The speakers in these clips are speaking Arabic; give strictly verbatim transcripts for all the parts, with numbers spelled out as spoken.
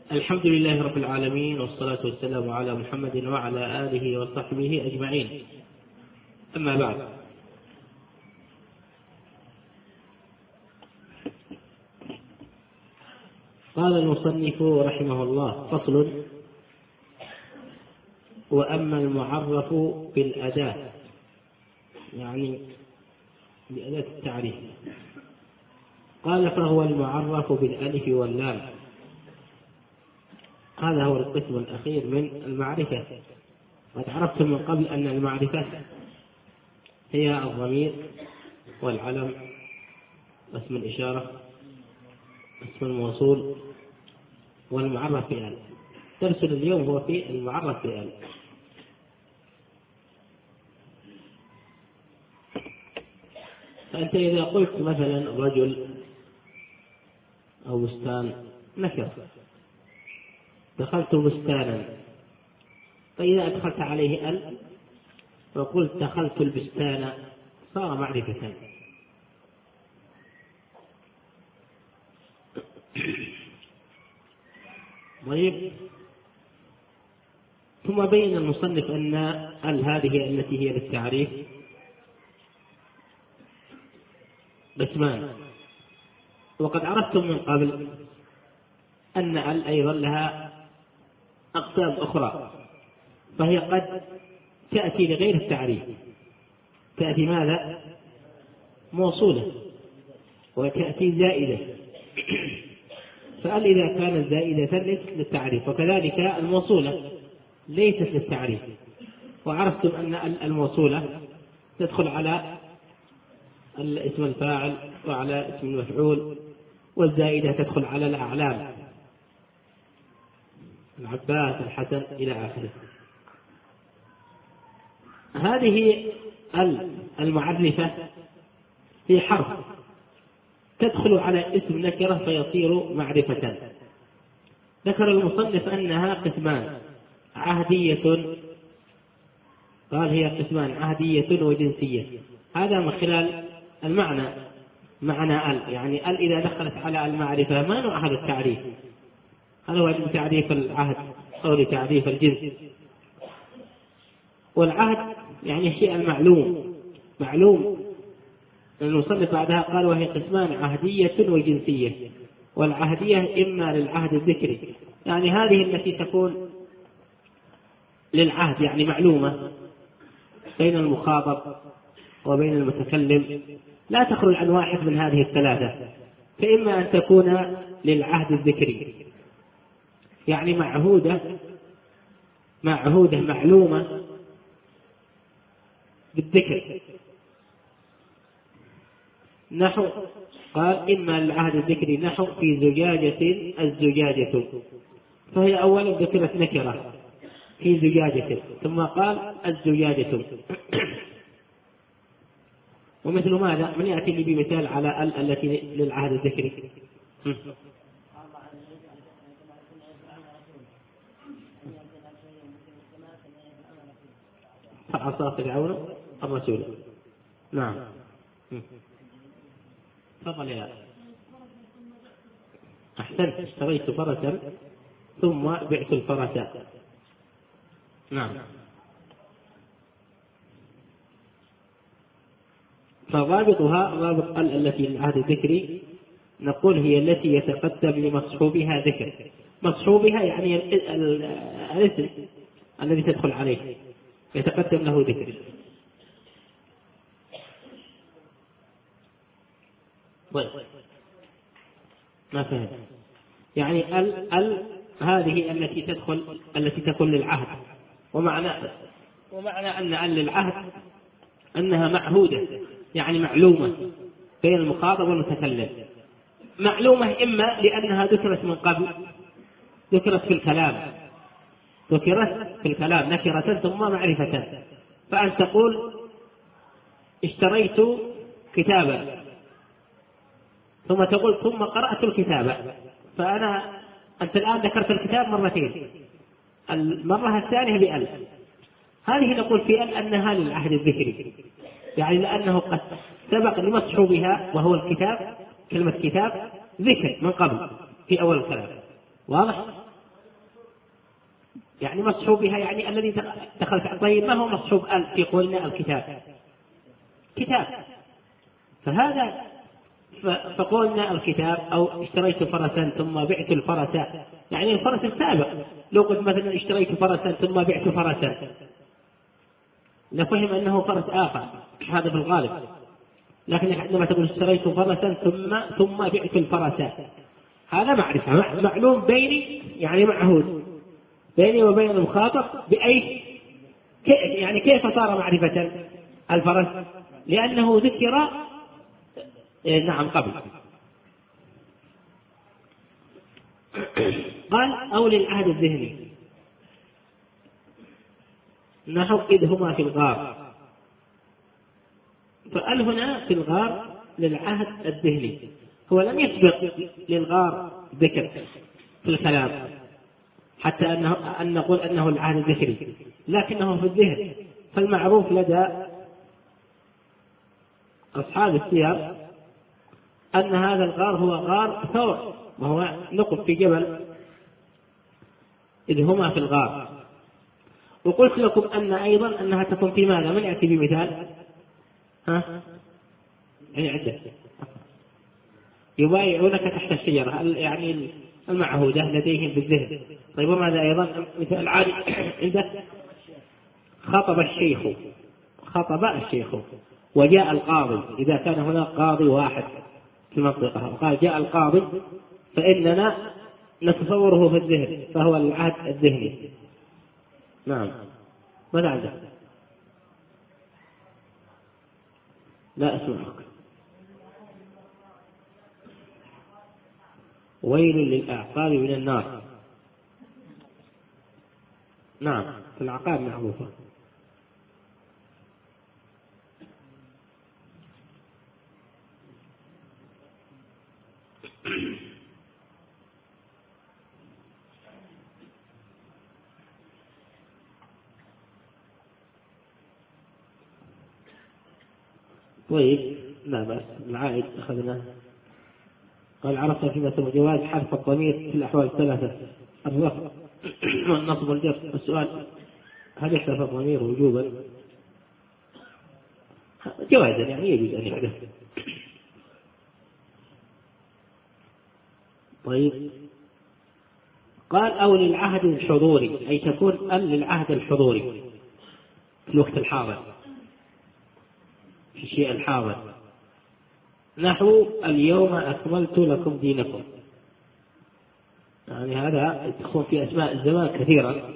الحمد لله رب العالمين، والصلاة والسلام على محمد وعلى آله وصحبه أجمعين. أما بعد، قال المصنف رحمه الله: فصل: وأما المعرف بالأداة، يعني بأداة التعريف، قال: فهو المعرف بالألف واللام. هذا هو القسم الأخير من المعرفة. قد عرفتم من قبل أن المعرفة هي الضمير والعلم واسم الإشارة اسم الموصول والمعرف بآل. درسنا اليوم هو في المعرف بآل. فأنت إذا قلت مثلا رجل أو بستان نكر، دخلت بستانا، فإذا أدخلت عليه ال وقلت دخلت البستان صار معرفة. طيب، ثم بين المصنف أن ال هذه التي هي للتعريف قسمان، وقد عرفتم من قبل أن ال أيضا لها أقسام أخرى، فهي قد تأتي لغير التعريف، تأتي ماذا؟ موصولة، وتأتي زائدة. فال إذا كانت زائدة ليست للتعريف، وكذلك الموصولة ليست للتعريف. وعرفتم أن الموصولة تدخل على اسم الفاعل وعلى اسم المفعول، والزائدة تدخل على الأعلام، العباس الحسن إلى آخره. هذه المعرفة هي حرف تدخل على اسم نكرة فيصير معرفة. ذكر المصنف أنها قسمان: عهدية، قال هي قسمان عهدية وجنسية. هذا من خلال المعنى، معنى ال، يعني ال إذا دخلت على المعرفة ما نوع هذا التعريف؟ هل هو لتعريف العهد أو لتعريف الجنس؟ والعهد يعني الشيء المعلوم، معلوم. المصنف بعدها قال: وهي قسمان عهدية وجنسية. والعهدية إما للعهد الذكري، يعني هذه التي تكون للعهد، يعني معلومة بين المخاطب وبين المتكلم، لا تخرج عن واحد من هذه الثلاثة. فإما أن تكون للعهد الذكري، يعني معهودة معهودة معلومة بالذكر، نحو قال: إما للعهد الذكري نحو في زجاجة الزجاجة، فهي أولا ذكرت نكرة في زجاجة، ثم قال الزجاجة. ومثل ماذا؟ من يأتي لي بمثال على ال التي للعهد الذكري؟ فعصى فرعون الرسول. نعم، تفضل يا أحسنت. اشتريت فرسا ثم بعت الفرس. نعم. فضابطها ضابط ال التي للعهد الذكري نقول هي التي يتقدم لمصحوبها ذكر. مصحوبها يعني الاسم الذي تدخل عليه يتقدم له ذكر. طيب، ما فهم؟ يعني ال ال هذه التي تدخل التي تكون للعهد، ومعنى ومعنى أن ال للعهد أنها معهودة، يعني معلومة بين المخاطب والمتكلم. معلومة إما لأنها ذكرت من قبل، ذكرت في الكلام، ذكرت في الكلام نكرة ثم معرفة. فأن تقول اشتريت كتابا، ثم تقول ثم قرأت الكتاب. فأنا أنت الآن ذكرت الكتاب مرتين، المرة الثانية بألف. هذه نقول في أل أنها للعهد الذكري، يعني لأنه قد سبق لمصحوبها وهو الكتاب، كلمة كتاب ذكر من قبل في أول الكلام. واضح؟ يعني مصحوب بها يعني الذي دخلت. طيب ما هو مصحوب ال في قولنا الكتاب؟ كتاب. فهذا فقولنا الكتاب أو اشتريت فرسا ثم بعت الفرس، يعني الفرس السابق. لو قلت مثلا اشتريت فرسا ثم بعت فرسا نفهم أنه فرس آخر، هذا في الغالب. لكن عندما تقول اشتريت فرسا ثم ثم بعت الفرس، هذا معرفة معلوم بيني، يعني معهود بيني وبين المخاطب بأي يعني كيف صار معرفة الفرس؟ لأنه ذكر نعم قبل. قال أو للعهد الذهني نحو إذ هما في الغار، فقال هنا في الغار للعهد الذهني، هو لم يسبق للغار ذكر في الكلام حتى أنه أن نقول أنه العهد الذكري، لكنه في الذهن. فالمعروف لدى أصحاب السير أن هذا الغار هو غار ثور، وهو نقب في جبل إذ هما في الغار. وقلت لكم أن أيضا أنها تكون في ماذا؟ من يأتي بمثال؟ ها؟ يعني عدة يبايعونك تحت الشجرة، يعني المعهودة لديهم بالذهن. طيب وماذا أيضا؟ مثال عادي عندك خطب الشيخ، خطب الشيخ وجاء القاضي، إذا كان هناك قاضي واحد في المنطقة وقال جاء القاضي فإننا نتصوره في الذهن، فهو العهد الذهني. نعم. ماذا عندك؟ لا أسمعك. ويل للأعقاب من النار. نعم في العقاب معروفة. طيب لا بأس. العائد أخذناه. قال عرفت فيما سمى جواز حذف الضمير في الأحوال الثلاثة: الرفع والنصب والجر. السؤال: هل يحذف الضمير وجوبا؟ جوازا، يعني يجوز أن يحذف. طيب قال أو للعهد الحضوري، أي تكون أل للعهد الحضوري في الوقت الحاضر، في الشيء الحاضر، نحو اليوم أكملت لكم دينكم. يعني هذا تكون في أسماء الزمان كثيرا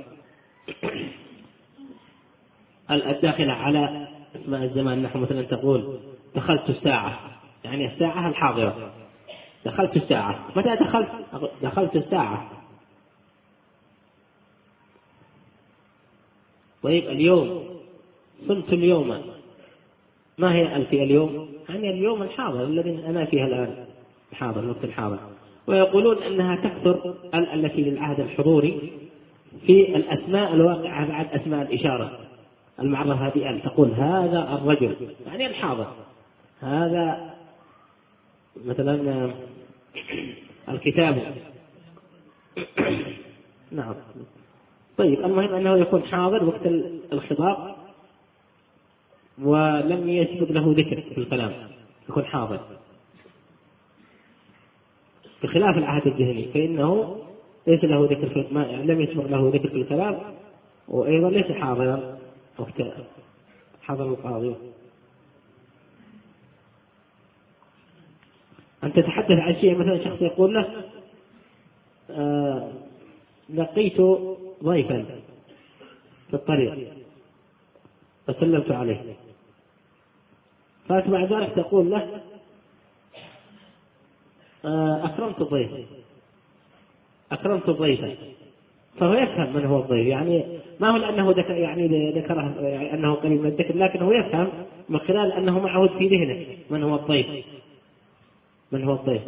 الداخلة على أسماء الزمان. نحو مثلا تقول دخلت الساعة، يعني الساعة الحاضرة. دخلت الساعة، متى دخلت؟ دخلت الساعة. طيب اليوم، صمت اليوم، ما هي ال في اليوم؟ يعني اليوم الحاضر الذي أنا فيها الآن، الحاضر، الوقت الحاضر. ويقولون أنها تكثر ال التي للعهد الحضوري في الأسماء الواقعة بعد أسماء الإشارة المعرفة بأل. تقول هذا الرجل، يعني الحاضر. هذا مثلا الكتاب. نعم. طيب المهم أنه يكون حاضر وقت الخطاب ولم يسبق له ذكر في الكلام، يكون حاضر، بخلاف العهد الذهني فإنه ليس له ذكر في ما لم يسبق له ذكر في الكلام، وأيضا ليس حاضرا وقت حضر القاضي. أن تتحدث عن شيء، مثلا شخص يقول له آه لقيت ضيفا في الطريق فسلمت عليه، فأتبع ذلك تقول له آه أكرمت الضيف، أكرمت الضيف، فهو يفهم من هو الضيف. يعني ما هو لأنه ذكر يعني ذكره يعني أنه قريب من الذكر، لكنه يفهم من خلال أنه معهود في ذهنه من هو الضيف، من هو الضيف.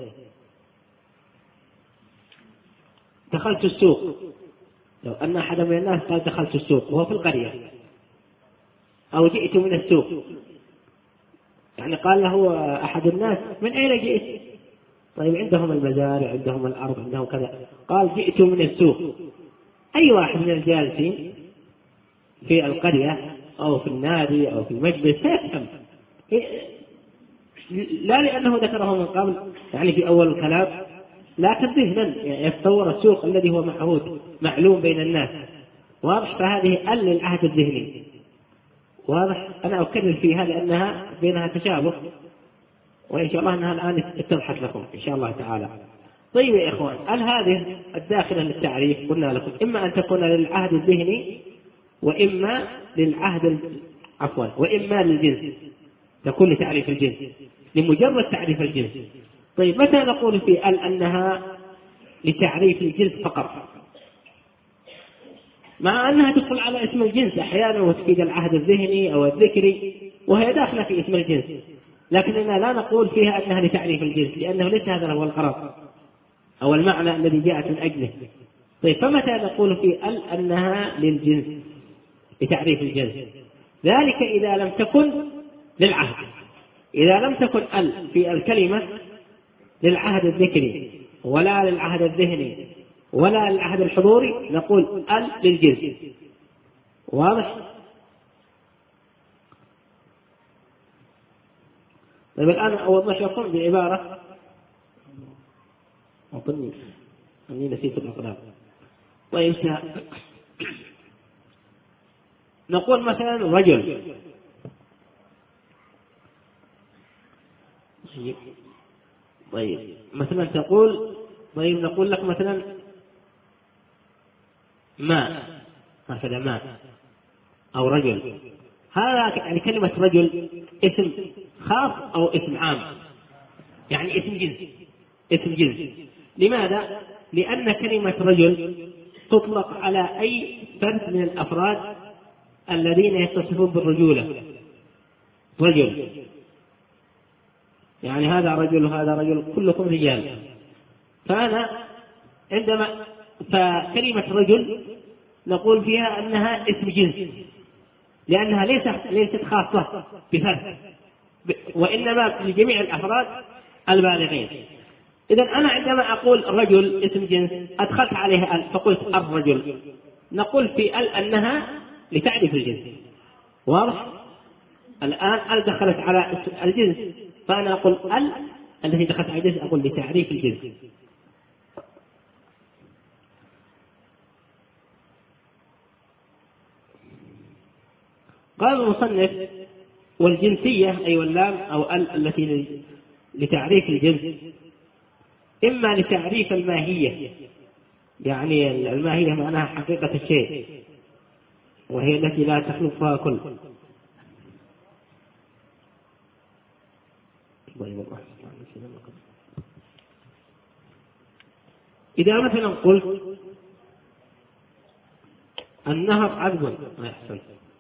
دخلت السوق، لو أن أحد من الناس قال دخلت السوق وهو في القرية، أو جئت من السوق، يعني قال له أحد الناس من أين جئت؟ طيب عندهم المزارع، عندهم الأرض، عندهم كذا. قال جئت من السوق، أي واحد من الجالسين في القرية أو في النادي أو في المجلس سيفهم، لا لأنه ذكره من قبل يعني في أول الكلام، لكن ذهنا يتصور السوق الذي هو معهود معلوم بين الناس. واضح؟ فهذه ال للعهد الذهني. واضح؟ أنا أكرر فيها لأنها بينها تشابه، وإن شاء الله أنها الآن تتضح لكم إن شاء الله تعالى. طيب يا إخوان، ال هذه الداخلة للتعريف قلنا لكم إما أن تكون للعهد الذهني وإما للعهد عفوا وإما للجنس، تكون لتعريف الجنس لمجرد تعريف الجنس. طيب متى نقول في ال أنها لتعريف الجنس فقط، مع أنها تدخل على اسم الجنس أحيانا وتفيد العهد الذهني أو الذكري وهي داخلة في اسم الجنس، لكننا لا نقول فيها أنها لتعريف الجنس لأنه ليس هذا هو الغرض أو المعنى الذي جاءت من أجله. طيب فمتى نقول في ال أنها للجنس لتعريف الجنس؟ ذلك إذا لم تكن للعهد. إذا لم تكن ال في الكلمة للعهد الذكري ولا للعهد الذهني ولا للعهد الحضوري نقول ال للجنس. واضح؟ طيب الآن أوضح لكم بعبارة أظني أني نسيت الأقلام. طيب نقول مثلا رجل، طيب مثلا تقول طيب نقول لك مثلا ماء، هكذا ماء أو رجل. هذا يعني كلمة رجل اسم خاص أو اسم عام، يعني اسم جنس، اسم جنس. لماذا؟ لأن كلمة رجل تطلق على أي فرد من الأفراد الذين يتصفون بالرجولة. رجل يعني هذا رجل وهذا رجل، كلكم رجال. فأنا عندما فكلمة رجل نقول فيها أنها اسم جنس لأنها ليست ليست خاصة بفرد، وإنما لجميع الأفراد البالغين. إذن أنا عندما أقول رجل اسم جنس أدخلت عليه ال فقلت الرجل، نقول في ال أنها لتعريف الجنس. واضح؟ الآن ال دخلت على الجنس، فأنا أقول ال التي دخلت على الجنس أقول لتعريف الجنس. قال المصنف والجنسية أي واللام أو ال التي لتعريف الجنس إما لتعريف الماهية، يعني الماهية معناها حقيقة الشيء وهي التي لا تخلفها كل. إذا مثلا قلت النهر عذب، أحسن،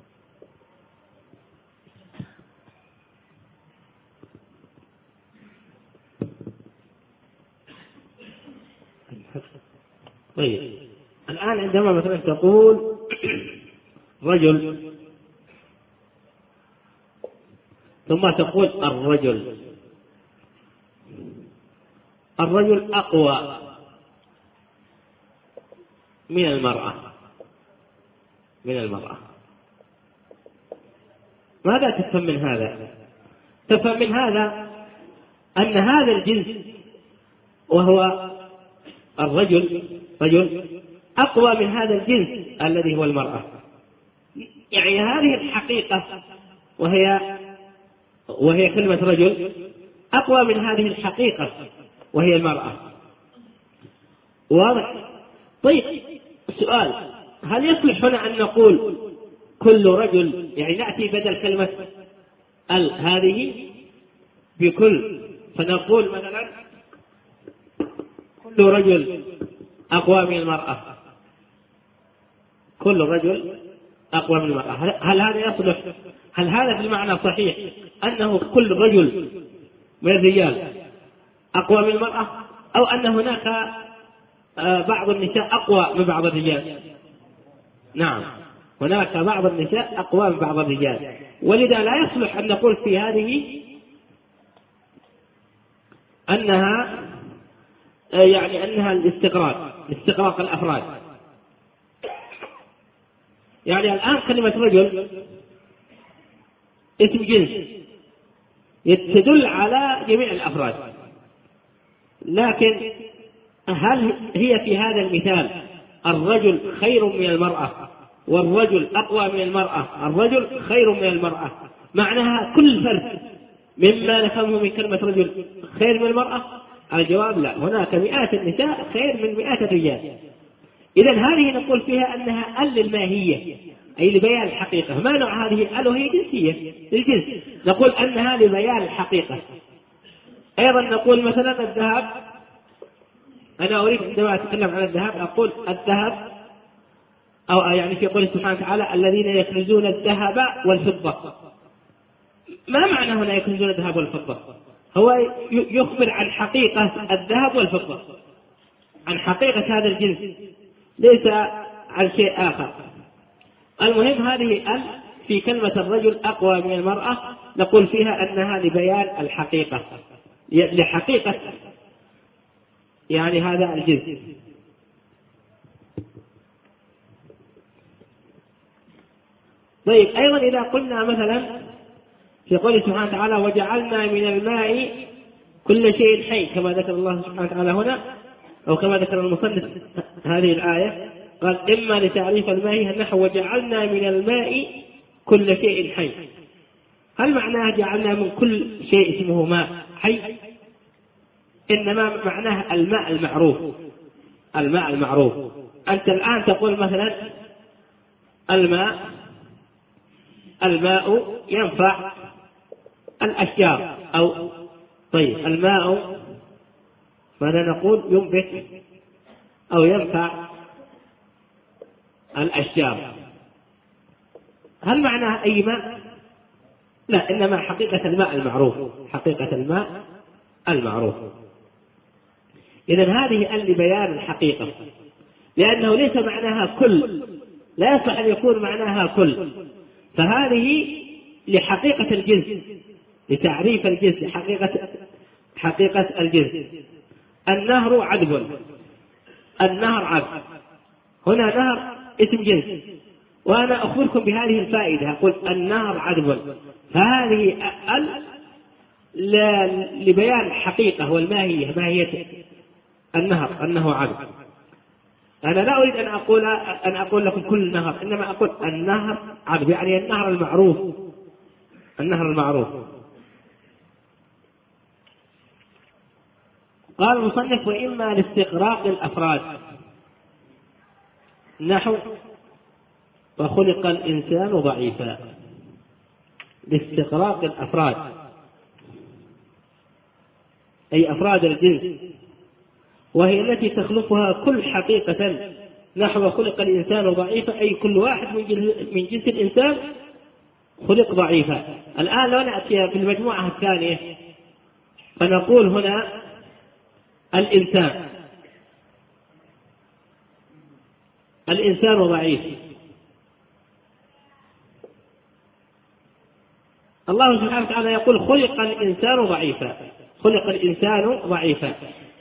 طيب الآن عندما مثلا تقول رجل ثم تقول الرجل، الرجل أقوى من المرأة من المرأة ماذا تفهم من هذا؟ تفهم من هذا أن هذا الجنس وهو الرجل رجل أقوى من هذا الجنس الذي هو المرأة. يعني هذه الحقيقة وهي وهي كلمة رجل أقوى من هذه الحقيقة وهي المرأة. واضح؟ طيب السؤال، هل يصلح هنا أن نقول كل رجل، يعني نأتي بدل كلمة ال هذه بكل، فنقول مثلا كل رجل أقوى من المرأة، كل رجل أقوى من المرأة؟ هل هذا يصلح؟ هل هذا في المعنى صحيح أنه كل رجل من الرجال أقوى من المرأة، أو أن هناك بعض النساء أقوى من بعض الرجال؟ نعم، هناك بعض النساء أقوى من بعض الرجال، ولذا لا يصلح أن نقول في هذه أنها يعني أنها الاستغراق، استغراق الأفراد. يعني الآن كلمة رجل اسم جنس تدل على جميع الأفراد، لكن هل هي في هذا المثال الرجل خير من المرأة والرجل أقوى من المرأة، الرجل خير من المرأة، معناها كل فرد مما نفهمه من كلمة رجل خير من المرأة؟ الجواب لا، هناك مئات النساء خير من مئات الرجال. إذن هذه نقول فيها أنها ال الماهية أي لبيان الحقيقة. ما نوع هذه ال؟ وهي جنسية للجنس، نقول أنها لبيان الحقيقة. أيضا نقول مثلا الذهب، أنا أريد عندما أتكلم عن الذهب أقول الذهب، أو يعني في قوله سبحانه وتعالى الذين يكنزون الذهب والفضة. ما معنى هنا يكنزون الذهب والفضة؟ هو يخبر عن حقيقة الذهب والفضة، عن حقيقة هذا الجنس، ليس عن شيء آخر. المهم هذه ال في كلمة الرجل أقوى من المرأة نقول فيها أنها لبيان الحقيقة، لحقيقة يعني هذا الجنس. طيب أيضا إذا قلنا مثلا في قوله سبحانه وتعالى وجعلنا من الماء كل شيء حي، كما ذكر الله سبحانه وتعالى هنا، أو كما ذكر المصنف هذه الآية، قال إما لتعريف الماء نحو وجعلنا من الماء كل شيء حي. هل معناه جعلنا من كل شيء اسمه ماء حي؟ إنما معناه الماء المعروف، الماء المعروف. أنت الآن تقول مثلا الماء الماء ينفع الأشجار، أو طيب الماء ماذا نقول ينبت أو ينفع الأشجار. هل معناه أي ماء؟ لا، إنما حقيقة الماء المعروف، حقيقة الماء المعروف. إذن هذه ال لبيان الحقيقة، لأنه ليس معناها كل، لا يصح أن يكون معناها كل، فهذه لحقيقة الجنس، لتعريف الجنس، حقيقة حقيقة الجنس. النهر عذب، النهر عذب، هنا نهر اسم جنس، وأنا أخبركم بهذه الفائدة، أقول النهر عذب، فهذه ال لبيان الحقيقة والماهية، ماهية النهر أنه عذب. أنا لا أريد أن أقول أن أقول لكم كل نهر، إنما أقول النهر عذب، يعني النهر المعروف، النهر المعروف. قال المصنف وإما لاستغراق الأفراد نحو وخلق الإنسان ضعيفا، لاستغراق الأفراد أي أفراد الجنس، وهي التي تخلفها كل حقيقة، نحو خلق الإنسان ضعيفا أي كل واحد من جنس الإنسان خلق ضعيفا. الآن لو نأتي في المجموعة الثانية فنقول هنا الإنسان الإنسان ضعيف، الله سبحانه وتعالى يقول خلق الإنسان ضعيفا، خلق الإنسان ضعيفا.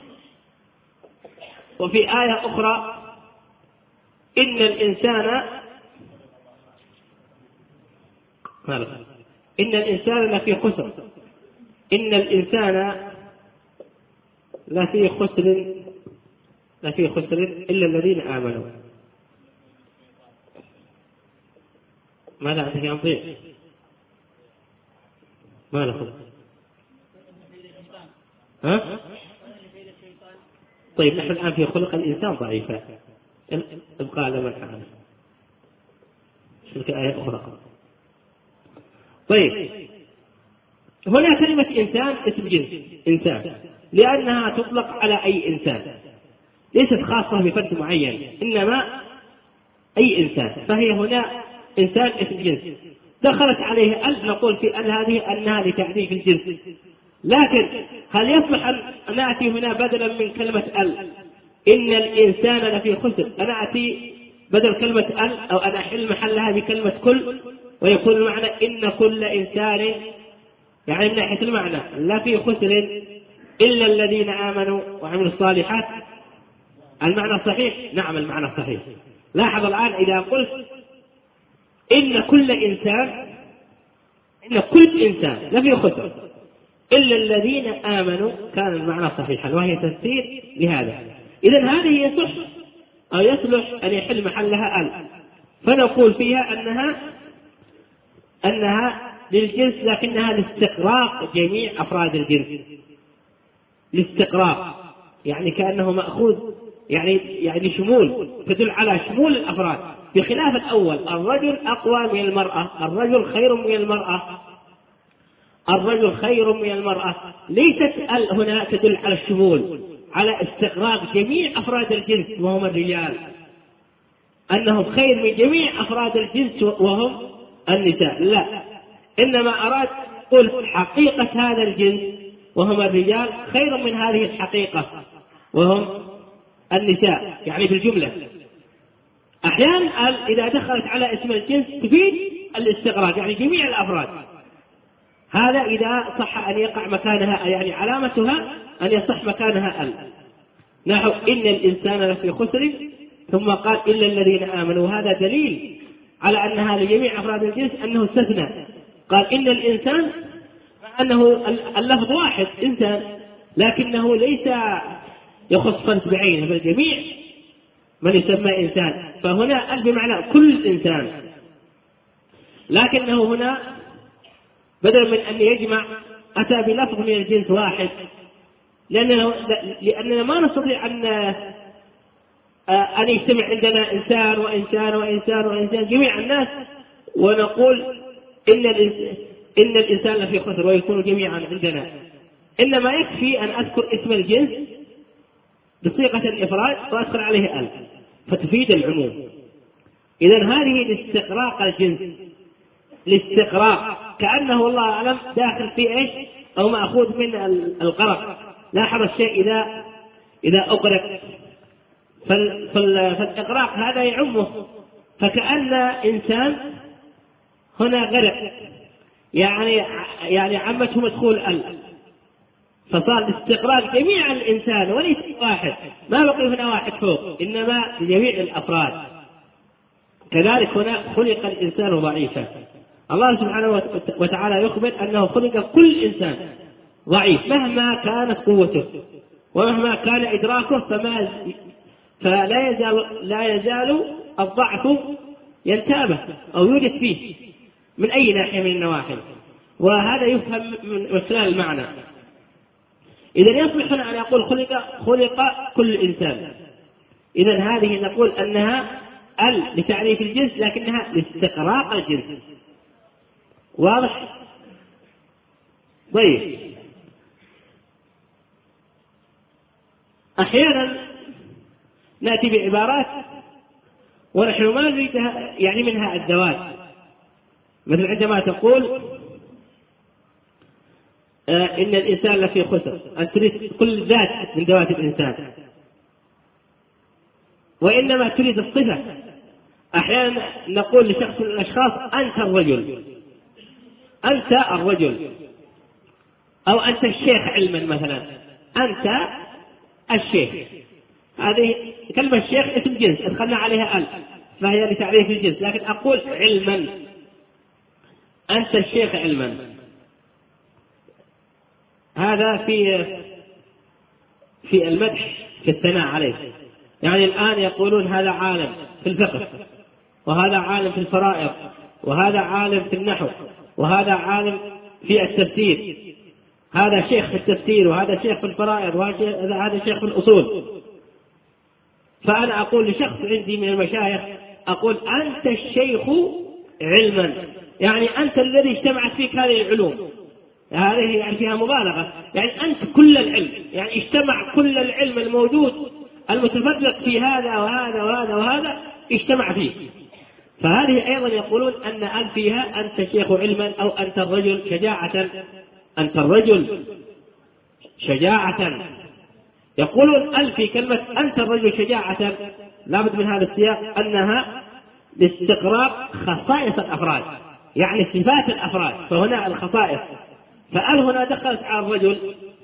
وفي آية أخرى إن الإنسان إن الإنسان لفي خسر، إن الإنسان لفي خسر لفي خسر إلا الذين آمنوا. ماذا عندك يا أمضي؟ ما لكم؟ ها؟ طيب نحن الآن في خلق الإنسان ضعيفا، ابقى على من حاله. تلك آية أخرى. طيب هنا كلمة إنسان اسم جنس إنسان، لأنها تطلق على أي إنسان، ليست خاصة بفرد معين، إنما أي إنسان، فهي هنا إنسان اسم جنس دخلت عليه ال، نقول في ال هذه أنها لتعريف الجنس. لكن هل يصلح أن نأتي هنا بدلا من كلمة ال إن الإنسان لفي خسر، أنا أتي بدل كلمة ال أو أنا أحل محلها بكلمة كل، ويكون المعنى إن كل إنسان، يعني من ناحية المعنى لفي خسر إلا الذين آمنوا وعملوا الصالحات. المعنى صحيح؟ نعم المعنى صحيح. لاحظ الآن إذا قلت إن كل إنسان إن كل إنسان لفي خسر إلا الذين آمنوا، كان المعنى صحيحا وهي تفسير لهذا. إذن هذه يصح أو يصلح أن يحل محلها ال، فنقول فيها أنها أنها للجنس لكنها لاستقراق جميع أفراد الجنس، لاستقراق يعني كأنه مأخوذ يعني يعني شمول، تدل على شمول الأفراد، بخلاف الأول الرجل أقوى من المرأة، الرجل خير من المرأة، الرجل خير من المرأة. ليست ال هنا تدل على الشمول، على استقراق جميع أفراد الجنس وهم الرجال، أنهم خير من جميع أفراد الجنس وهم النساء، لا، إنما أراد يقول حقيقة هذا الجنس وهم الرجال خير من هذه الحقيقة وهم النساء، يعني بالجملة. أحيانا إذا دخلت على اسم الجنس تفيد الاستقراق، يعني جميع الأفراد، هذا إذا صح أن يقع مكانها يعني علامتها أن يصح مكانها ال، نحو إن الإنسان لفي خسر، ثم قال إلا الذين آمنوا، هذا دليل على أنها لجميع أفراد الجنس، أنه استثنى، قال إن الإنسان مع أنه اللفظ واحد إنسان، لكنه ليس يخص فرد بعينه بل جميع من يسمى إنسان، فهنا ال بمعنى كل إنسان، لكنه هنا بدل من أن يجمع أتى بلفظ من الجنس واحد، لأننا, لأننا ما نستطيع أن أن يجتمع عندنا إنسان وإنسان وإنسان وإنسان جميع الناس ونقول إن الإنسان, إن الإنسان لفي خسر ويكون جميعا عندنا، إنما يكفي أن أذكر اسم الجنس بصيغة الإفراد وأدخل عليه ال فتفيد العموم. إذن هذه لاستقراق الجنس، لاستقراق كأنه والله أعلم داخل في إيش أو مأخوذ من القرق. لاحظ الشيء إذا إذا أقرق فالإقراق هذا يعمه، فكأن إنسان هنا غرق يعني يعني عمته مدخول ال، فصار استقراق جميع الإنسان وليس واحد، ما بقي هنا واحد فوق، إنما لجميع الأفراد. كذلك هنا خلق الإنسان ضعيفا، الله سبحانه وتعالى يخبر أنه خلق كل إنسان ضعيف مهما كانت قوته ومهما كان إدراكه، فما فلا يزال لا يزال الضعف ينتابه أو يوجد فيه من أي ناحية من النواحي، وهذا يفهم من خلال المعنى. إذا يصلح هنا أن يقول خلق خلق كل إنسان، إذا هذه نقول أنها ال لتعريف الجنس لكنها لاستقراق الجنس. واضح؟ طيب، أحيانا نأتي بعبارات ونحن ما نريدها يعني منها الزواج، مثل عندما تقول آه إن الإنسان لفي خسر، أن تريد كل ذات من ذوات الإنسان، وإنما تريد الصفة. أحيانا نقول لشخص من الأشخاص أنت الرجل، أنت الرجل، أو أنت الشيخ علما مثلا، أنت الشيخ. هذه كلمة الشيخ اسم جنس ادخلنا عليها ال، فهي لتعريف الجنس، لكن أقول علما، أنت الشيخ علما. هذا في في المدح في الثناء عليه، يعني الآن يقولون هذا عالم في الفقه، وهذا عالم في الفرائض، وهذا عالم في النحو، وهذا عالم في التفسير، هذا شيخ في التفسير، وهذا شيخ في الفرائض، وهذا شيخ في الأصول. فأنا أقول لشخص عندي من المشايخ، أقول أنت الشيخ علما، يعني أنت الذي اجتمعت فيك هذه العلوم، هذه يعني فيها مبالغة، يعني أنت كل العلم، يعني اجتمع كل العلم الموجود المتفرق في هذا وهذا وهذا وهذا اجتمع فيه. فهذه أيضا يقولون أن أن فيها أنت شيخ علما، أو أنت الرجل شجاعة، أنت الرجل شجاعة. يقولون أل في كلمة أنت الرجل شجاعة لابد من هذا السياق أنها لاستقراء خصائص الأفراد، يعني صفات الأفراد، فهنا الخصائص. فأل هنا دخلت على الرجل،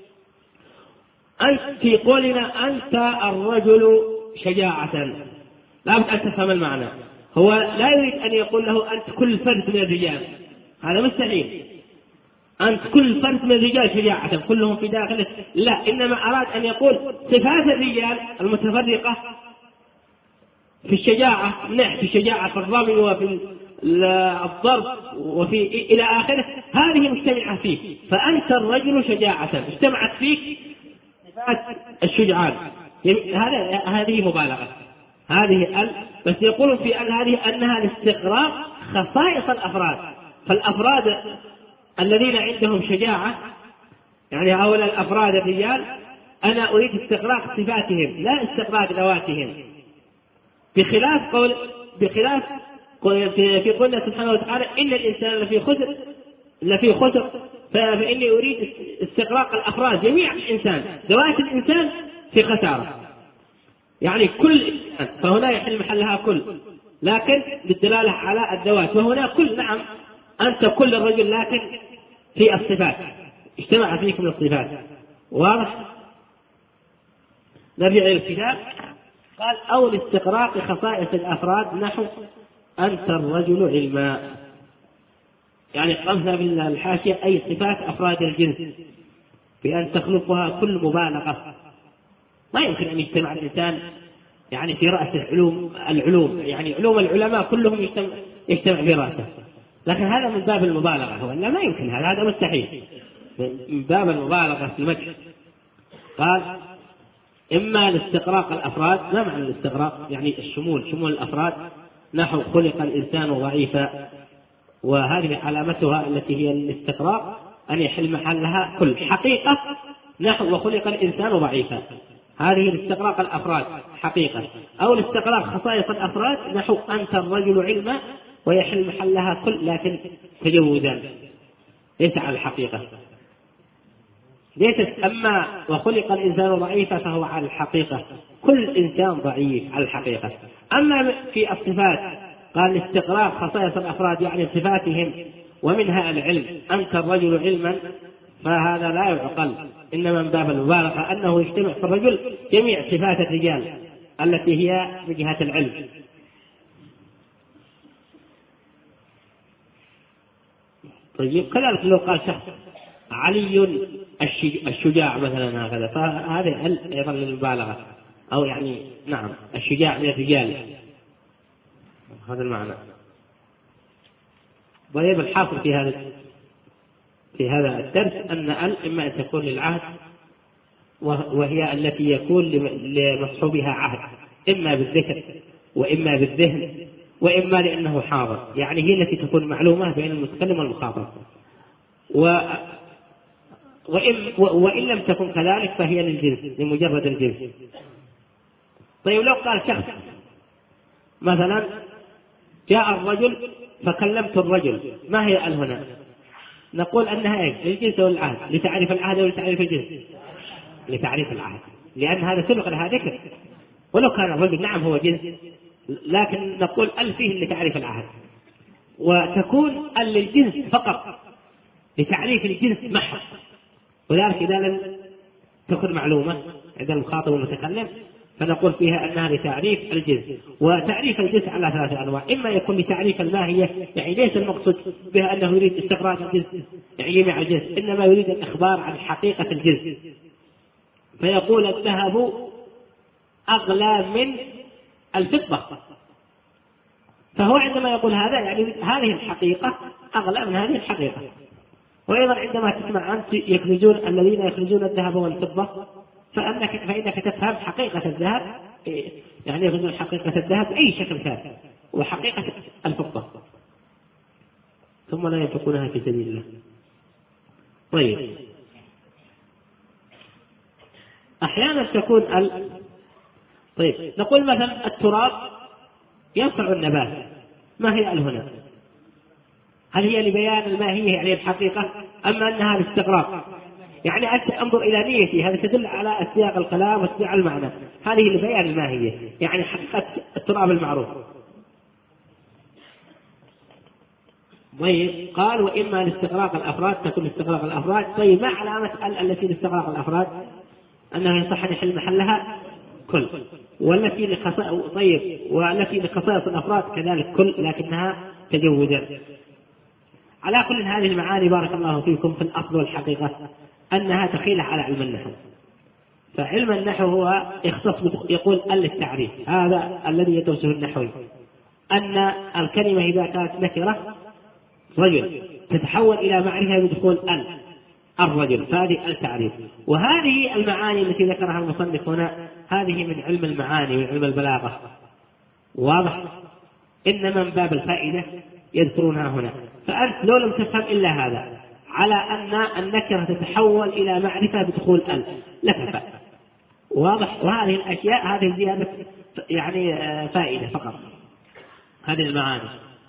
أنت في قولنا أنت الرجل شجاعة لابد أن تفهم المعنى. هو لا يريد أن يقول له أنت كل فرد من الرجال، هذا مستحيل. أنت كل فرد من الرجال شجاعة كلهم في داخله، لا، إنما أراد أن يقول صفات الرجال المتفرقة في الشجاعة، من ناحية الشجاعة في الرمي وفي الضرب وفي إلى آخره، هذه مجتمعة فيك، فأنت الرجل شجاعة اجتمعت فيك صفات الشجعان. هذا هذه مبالغة، هذه ال بس يقولون في ال هذه أنها لاستقراء خصائص الأفراد، فالأفراد الذين عندهم شجاعة يعني هؤلاء الأفراد الرجال أنا أريد استقراء صفاتهم لا استقراء ذواتهم، بخلاف قول بخلاف في قولنا سبحانه وتعالى إن الإنسان لفي خسر لفي خسر فإني أريد استقراء الأفراد جميع الإنسان، ذوات الإنسان في خسارة، يعني كل إنسان، فهنا يحل محلها كل، لكن بالدلالة على الذوات، وهنا كل، نعم أنت كل الرجل لكن في الصفات اجتمع فيكم الصفات. واضح؟ نرجع إلى الكتاب. قال أو لاستقراء خصائص الأفراد نحو أنت الرجل علما، يعني قمنا بالحاشية أي صفات أفراد الجنس بأن تخلقها كل مبالغة، ما يمكن أن يجتمع الإنسان يعني في رأس العلوم العلوم يعني علوم العلماء كلهم يجتمع, يجتمع في رأسه، لكن هذا من باب المبالغة، هو لا ما يمكن، هذا هذا مستحيل من باب المبالغة في المدح. قال إما لاستقراق الأفراد، ما معنى الاستقراق؟ يعني الشمول، شمول الأفراد، نحو خلق الإنسان ضعيفا، وهذه علامتها التي هي الاستقراق أن يحل محلها كل حقيقة، نحو وخلق الإنسان ضعيفا، هذه الاستقراق الأفراد حقيقة. أو الاستقراق خصائص الأفراد نحو أنت الرجل علما، ويحل محلها كل لكن تجوزا ليس على الحقيقة، ليست أما وخلق الإنسان ضعيفا فهو على الحقيقة، كل إنسان ضعيف على الحقيقة. أما في الصفات قال استقراء خصائص الأفراد يعني صفاتهم ومنها العلم، أنت الرجل علما، فهذا لا يعقل، إنما من باب المبالغة أنه يجتمع في الرجل جميع صفات الرجال التي هي بجهة العلم. طيب كذلك لو قال شخص علي الشجاع مثلا هكذا، فهذا أيضا للمبالغة، أو يعني نعم الشجاع من الرجال، هذا المعنى. طيب الحاصل في هذا في هذا الدرس أن ال إما أن تكون للعهد، وهي التي يكون لمصحوبها عهد، إما بالذكر وإما بالذهن وإما لأنه حاضر، يعني هي التي تكون معلومة بين المتكلم والمخاطب، و وإن, وإن لم تكن كذلك فهي للجنس لمجرد الجنس. طيب لو قال شخص مثلا جاء الرجل فكلمت الرجل، ما هي ال هنا؟ نقول أنها إيه؟ للجنس والعهد، لتعريف العهد ولتعريف الجنس، لتعريف العهد، لأن هذا سبق لها ذكر، ولو كان الرجل نعم هو جنس، لكن نقول ال فيه لتعريف العهد، وتكون ال للجنس فقط لتعريف الجنس محض، وذلك إذا لم تكن معلومة عند المخاطب والمتكلم فنقول فيها أنها لتعريف الجنس. وتعريف الجنس على ثلاثة أنواع، إما يكون لتعريف الماهية، يعني ليس المقصود بها أنه يريد استخراج الجنس يعني جميع الجنس، إنما يريد الإخبار عن حقيقة الجنس، فيقول الذهب أغلى من الفضة، فهو عندما يقول هذا يعني هذه الحقيقة أغلى من هذه الحقيقة. وأيضا عندما تسمع أنت يخرجون الذين يخرجون الذهب والفضة فأنك فإنك تفهم حقيقة الذهب، يعني يخرجون حقيقة الذهب أي شكل كان، وحقيقة الفضة، ثم لا ينفقونها في سبيل الله. طيب أحيانا تكون ال طيب نقول مثلا التراب ينفع النبات، ما هي ال هنا؟ هل هي لبيان الماهية يعني الحقيقة، أما أنها الاستغراق؟ يعني أنت انظر إلى نيتي، هذا تدل على سياق الكلام وسياق المعنى، هذه لبيان الماهية يعني حقيقة التراب المعروف. طيب قال وإما لاستغراق الأفراد تكون استغراق الأفراد. طيب ما علامة ال التي لاستغراق الأفراد؟ أنها يصح أن يحل محلها كل، والتي لخصائص طيب والتي لخصائص الأفراد كذلك كل، لكنها تجودا. على كل هذه المعاني بارك الله فيكم في الأصل والحقيقة أنها دخيلة على علم النحو. فعلم النحو هو يختص يقول ال التعريف، هذا الذي يدرسه النحوي، أن الكلمة إذا كانت نكرة رجل تتحول إلى معرفة بدخول ال الرجل، فهذه التعريف. وهذه المعاني التي ذكرها المصنف هنا هذه من علم المعاني، من علم البلاغة، واضح؟ إنما من باب الفائدة يذكرونها هنا. فأنت لو لم تفهم إلا هذا على أن النكرة تتحول إلى معرفة بدخول ال لكفى، واضح؟ وهذه الأشياء هذه زيادة يعني فائدة فقط، هذه المعاني.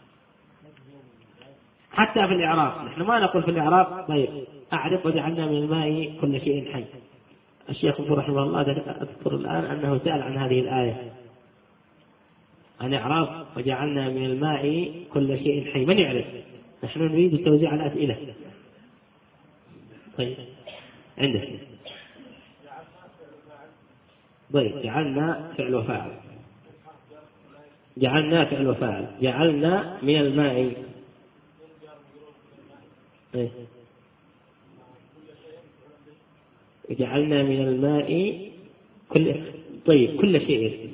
حتى في الإعراب نحن ما نقول في الإعراب طيب أعرف وجعلنا من الماء كل شيء حي. الشيخ رحمه الله أذكر الآن أنه سأل عن هذه الآية عن إعراب وجعلنا من الماء كل شيء حي، من يعرف؟ نحن نريد توزيع الأسئلة. طيب عندك طيب جعلنا فعل وفاعل، جعلنا فعل وفاعل، جعلنا من الماء إيه؟ جعلنا من الماء كل طيب كل شيء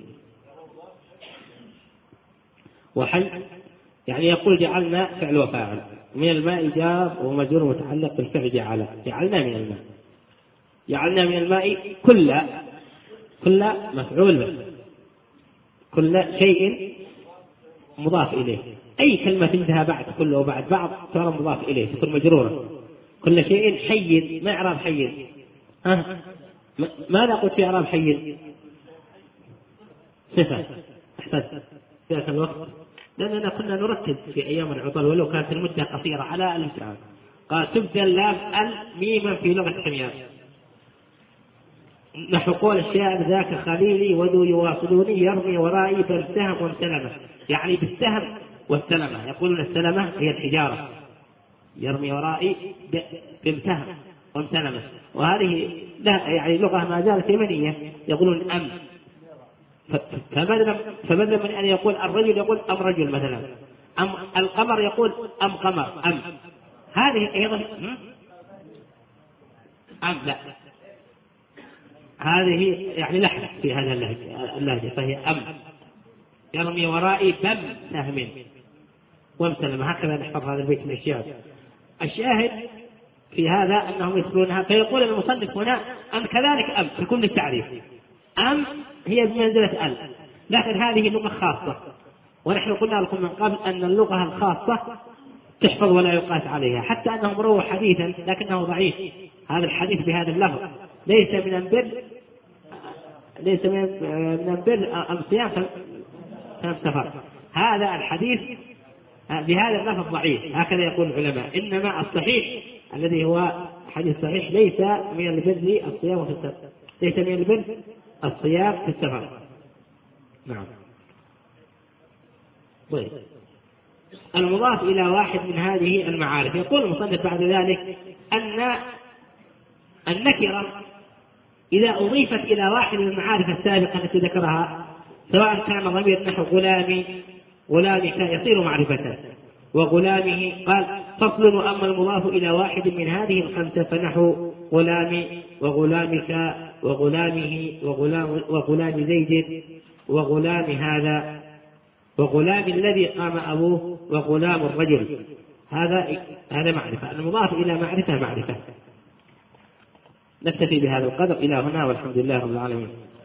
وحي، يعني يقول جعلنا فعل وفاعل، من الماء جار ومجرور متعلق بالفعل جعل، جعلنا من الماء، جعلنا من الماء كل كل مفعول به، كل شيء مضاف إليه، أي كلمة تنتهى بعد كل وبعد بعض صار مضاف إليه تكون مجرورة. كل شيء حي، ما إعراب حي؟ ها ماذا قلت في إعراب حي؟ صفة. أحسنت في ذاك الوقت، لأننا كنا نرتب في أيام العطل ولو كانت المدة قصيرة على الامتحان. قال تبدل لام ال ميما في لغة حمير، نحو قول الشاعر ذاك خليلي وذو يواصلوني يرمي ورائي بالسهم والسلمة، يعني بالسهم والسلمة، يقولون السلمة هي الحجارة، يرمي ورائي بالسهم والسلمة، وهذه لا يعني لغة ما زالت يمنية، يقولون أم، فبدلا فبدلا من أن يقول الرجل يقول أم رجل مثلا، أم القمر يقول أم قمر أم، هذه أيضا أم لا، هذه يعني لحظة في هذا اللهجة، فهي أم، يرمي ورائي بم سهم وامسلم، هكذا نحفظ هذا البيت من الشعر. الشاهد في هذا أنهم يذكرونها، فيقول المصنف هنا أم كذلك أم تكون للتعريف، أم هي بمنزلة ال، لكن هذه لغة خاصة، ونحن قلنا لكم من قبل أن اللغة الخاصة تحفظ ولا يقاس عليها، حتى أنهم رووا حديثا لكنه ضعيف، هذا الحديث بهذا اللفظ ليس من البر ليس من البر الصيام السفر، هذا الحديث بهذا اللفظ ضعيف، هكذا يقول العلماء، إنما الصحيح الذي هو حديث صحيح ليس من البر الصيام في السفر، ليس من البر الصيام في السفر. نعم. طيب المضاف إلى واحد من هذه المعارف، يقول المصنف بعد ذلك أن النكرة إذا أضيفت إلى واحد من المعارف السابقة التي ذكرها، سواء كان ضمير نحو غلامي غلامك يصير معرفة، وغلامه قال فصل، وأما المضاف إلى واحد من هذه الخمسة فنحو غلامي وغلامك وغلامه وغلام, وغلام زيد وغلام هذا وغلام الذي قام أبوه وغلام الرجل، هذا هذا معرفة، المضاف إلى معرفة معرفة. نكتفي بهذا القدر إلى هنا، والحمد لله رب العالمين.